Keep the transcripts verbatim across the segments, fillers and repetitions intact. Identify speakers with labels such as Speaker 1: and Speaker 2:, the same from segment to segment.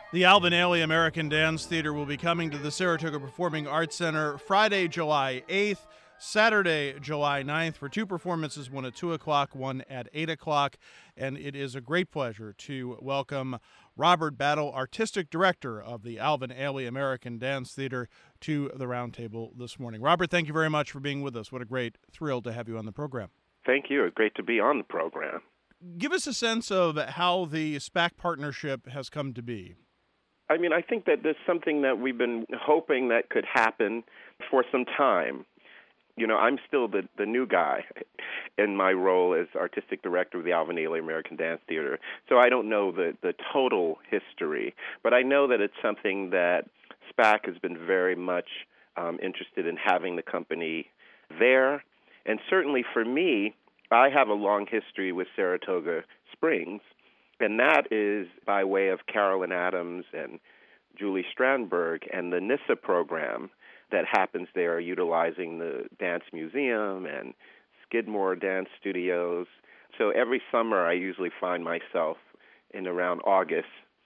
Speaker 1: The Alvin Ailey American Dance Theater will be coming to the Saratoga Performing Arts Center Friday, July eighth, Saturday, July ninth, for two performances, one at two o'clock, one at eight o'clock. And it is a great pleasure to welcome Robert Battle, Artistic Director of the Alvin Ailey American Dance Theater, to the roundtable this morning. Robert, thank you very much for being with us. What a great thrill to have you on the program.
Speaker 2: Thank you. Great to be on the program.
Speaker 1: Give us a sense of how the SPAC partnership has come to be.
Speaker 2: I mean, I think that there's something that we've been hoping that could happen for some time. You know, I'm still the, the new guy in my role as artistic director of the Alvin Ailey American Dance Theater. So I don't know the, the total history, but I know that it's something that SPAC has been very much um, interested in having the company there. And certainly for me, I have a long history with Saratoga Springs, and that is by way of Carolyn Adams and Julie Strandberg and the NISA program that happens there, utilizing the Dance Museum and Skidmore Dance Studios. So every summer I usually find myself in around August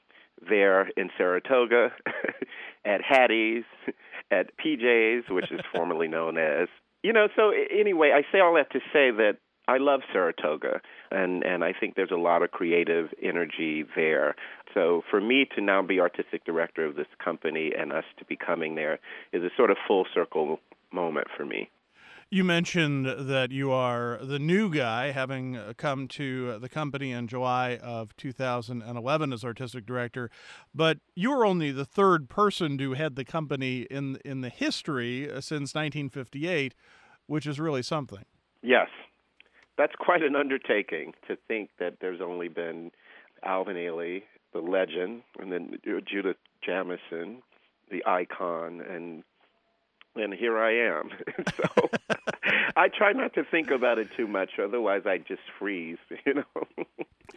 Speaker 2: there in Saratoga at Hattie's, at P J's, which is formerly known as. You know, so anyway, I say all that to say that I love Saratoga, and, and I think there's a lot of creative energy there. So for me to now be artistic director of this company and us to be coming there is a sort of full circle moment for me.
Speaker 1: You mentioned that you are the new guy, having come to the company in July of two thousand eleven as artistic director, but you were only the third person to head the company in in the history since nineteen fifty-eight, which is really something.
Speaker 2: Yes. That's quite an undertaking to think that there's only been Alvin Ailey, the legend, and then Judith Jamison, the icon, and and here I am. So I try not to think about it too much, otherwise I just freeze, you know.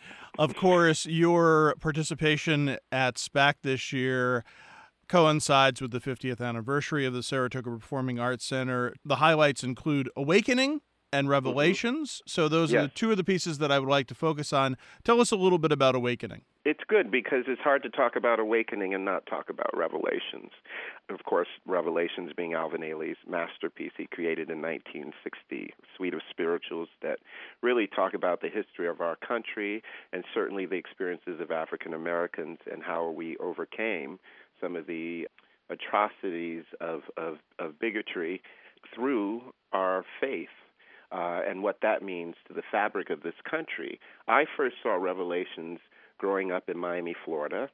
Speaker 1: Of course, your participation at SPAC this year coincides with the fiftieth anniversary of the Saratoga Performing Arts Center. The highlights include Awakening and Revelations. Mm-hmm. So those
Speaker 2: yes.
Speaker 1: are the two of the pieces that I would like to focus on. Tell us a little bit about Awakening.
Speaker 2: It's good because it's hard to talk about Awakening and not talk about Revelations. Of course, Revelations being Alvin Ailey's masterpiece he created in nineteen sixty, a suite of spirituals that really talk about the history of our country and certainly the experiences of African Americans and how we overcame some of the atrocities of, of, of bigotry through our faith. Uh, and what that means to the fabric of this country. I first saw Revelations growing up in Miami, Florida.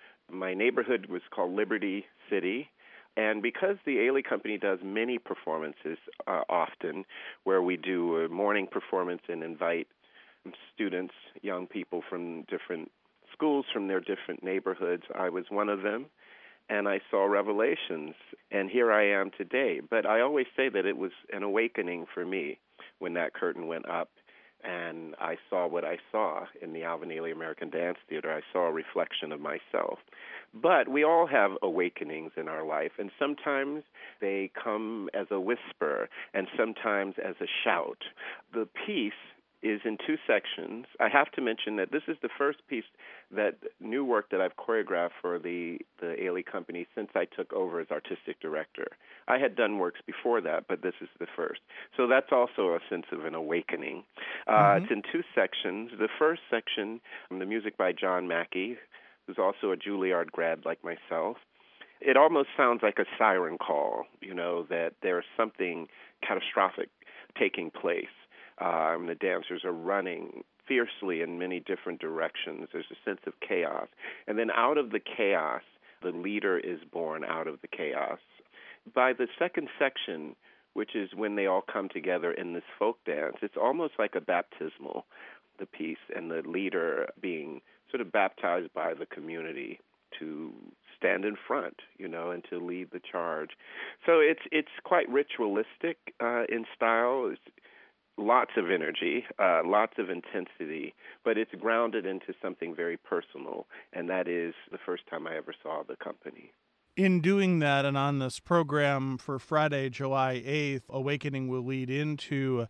Speaker 2: My neighborhood was called Liberty City, and because the Ailey Company does many performances uh, often, where we do a morning performance and invite students, young people from different schools, from their different neighborhoods, I was one of them. And I saw Revelations, and here I am today. But I always say that it was an awakening for me when that curtain went up, and I saw what I saw in the Alvin Ailey American Dance Theater. I saw a reflection of myself. But we all have awakenings in our life, and sometimes they come as a whisper, and sometimes as a shout. The piece is in two sections. I have to mention that this is the first piece, that new work that I've choreographed for the, the Ailey Company since I took over as artistic director. I had done works before that, but this is the first. So that's also a sense of an awakening. Uh, mm-hmm. It's in two sections. The first section, the music by John Mackey, who's also a Juilliard grad like myself. It almost sounds like a siren call, you know, that there's something catastrophic taking place. Um, the dancers are running fiercely in many different directions. There's a sense of chaos. And then out of the chaos, the leader is born out of the chaos. By the second section, which is when they all come together in this folk dance, it's almost like a baptismal, the piece, and the leader being sort of baptized by the community to stand in front, you know, and to lead the charge. So it's it's quite ritualistic uh, in style. It's, Lots of energy, uh, lots of intensity, but it's grounded into something very personal, and that is the first time I ever saw the company.
Speaker 1: In doing that, and on this program for Friday, July eighth, Awakening will lead into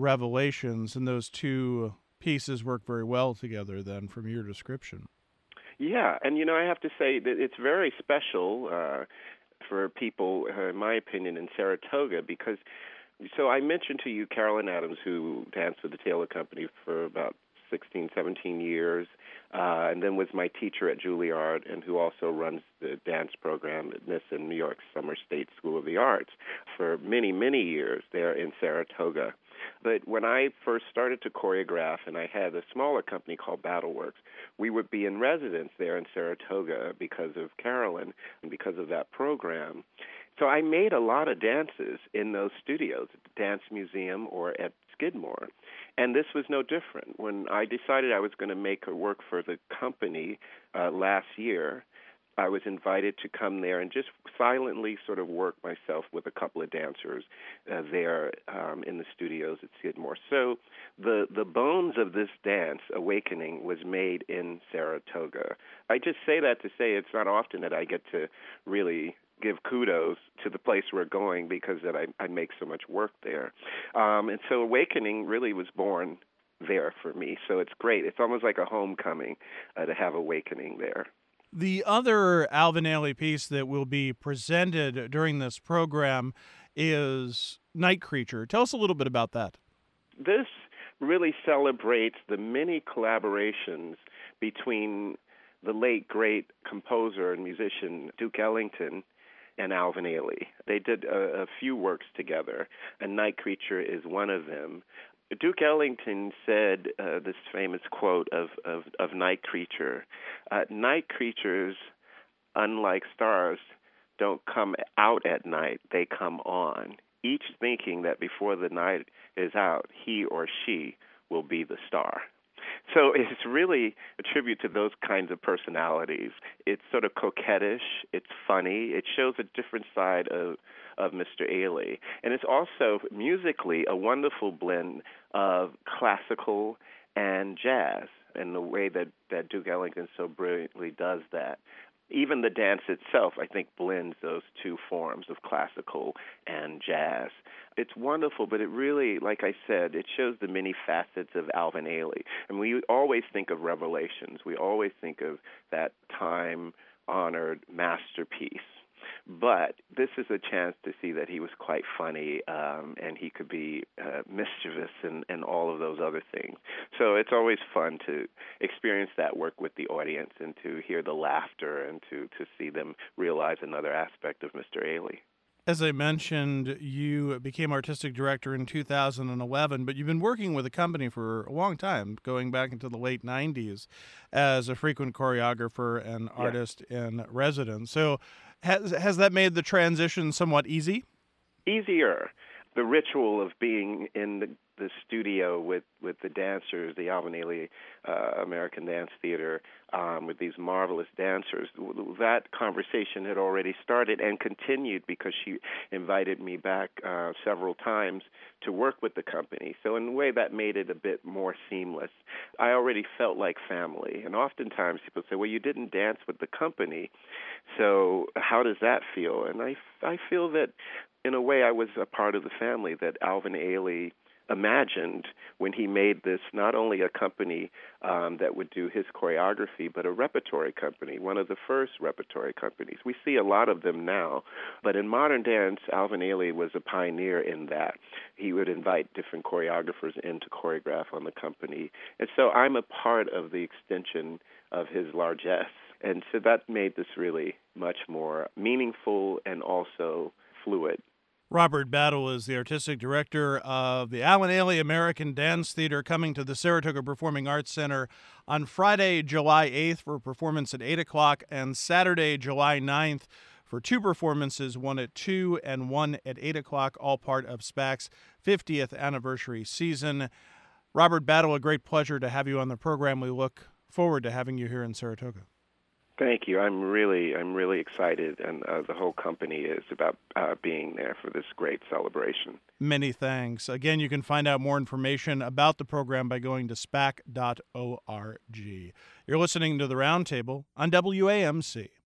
Speaker 1: Revelations, and those two pieces work very well together then from your description.
Speaker 2: Yeah, and you know, I have to say that it's very special uh, for people, uh, in my opinion, in Saratoga because. So I mentioned to you Carolyn Adams, who danced with the Taylor Company for about sixteen, seventeen years, uh, and then was my teacher at Juilliard, and who also runs the dance program at N I S S in New York Summer State School of the Arts for many, many years there in Saratoga. But when I first started to choreograph, and I had a smaller company called Battleworks, we would be in residence there in Saratoga because of Carolyn and because of that program. So I made a lot of dances in those studios at the Dance Museum or at Skidmore. And this was no different. When I decided I was going to make a work for the company uh, last year, I was invited to come there and just silently sort of work myself with a couple of dancers uh, there um, in the studios at Skidmore. So the the bones of this dance, Awakening, was made in Saratoga. I just say that to say it's not often that I get to really give kudos to the place we're going because that I, I make so much work there. Um, and so Awakening really was born there for me. So it's great. It's almost like a homecoming uh, to have Awakening there.
Speaker 1: The other Alvin Ailey piece that will be presented during this program is Night Creature. Tell us a little bit about that.
Speaker 2: This really celebrates the many collaborations between the late, great composer and musician Duke Ellington and Alvin Ailey. They did a, a few works together, and Night Creature is one of them. Duke Ellington said uh, this famous quote of, of, of Night Creature, uh, night creatures, unlike stars, don't come out at night, they come on, each thinking that before the night is out, he or she will be the star. So it's really a tribute to those kinds of personalities. It's sort of coquettish. It's funny. It shows a different side of, of Mister Ailey. And it's also musically a wonderful blend of classical and jazz, and the way that, that Duke Ellington so brilliantly does that. Even the dance itself, I think, blends those two forms of classical and jazz. It's wonderful, but it really, like I said, it shows the many facets of Alvin Ailey. And we always think of Revelations. We always think of that time-honored masterpiece. But this is a chance to see that he was quite funny, um, and he could be uh, mischievous and, and all of those other things. So it's always fun to experience that work with the audience and to hear the laughter and to, to see them realize another aspect of Mister Ailey.
Speaker 1: As I mentioned, you became artistic director in two thousand eleven, but you've been working with the company for a long time, going back into the late nineties as a frequent choreographer and artist yeah. in residence. So has has that made the transition somewhat easy?
Speaker 2: Easier. The ritual of being in the, the studio with, with the dancers, the Alvin Ailey uh, American Dance Theater, um, with these marvelous dancers, that conversation had already started and continued because she invited me back uh, several times to work with the company. So in a way, that made it a bit more seamless. I already felt like family. And oftentimes people say, well, you didn't dance with the company, so how does that feel? And I, I feel that in a way, I was a part of the family that Alvin Ailey imagined when he made this, not only a company um, that would do his choreography, but a repertory company, one of the first repertory companies. We see a lot of them now, but in modern dance, Alvin Ailey was a pioneer in that. He would invite different choreographers in to choreograph on the company. And so I'm a part of the extension of his largesse. And so that made this really much more meaningful and also fluid.
Speaker 1: Robert Battle is the artistic director of the Alvin Ailey American Dance Theater, coming to the Saratoga Performing Arts Center on Friday, July eighth for a performance at eight o'clock and Saturday, July ninth for two performances, one at two and one at eight o'clock, all part of SPAC's fiftieth anniversary season. Robert Battle, a great pleasure to have you on the program. We look forward to having you here in Saratoga.
Speaker 2: Thank you. I'm really, I'm really excited, and uh, the whole company is about uh, being there for this great celebration.
Speaker 1: Many thanks. Again, you can find out more information about the program by going to spac dot org. You're listening to The Roundtable on W A M C.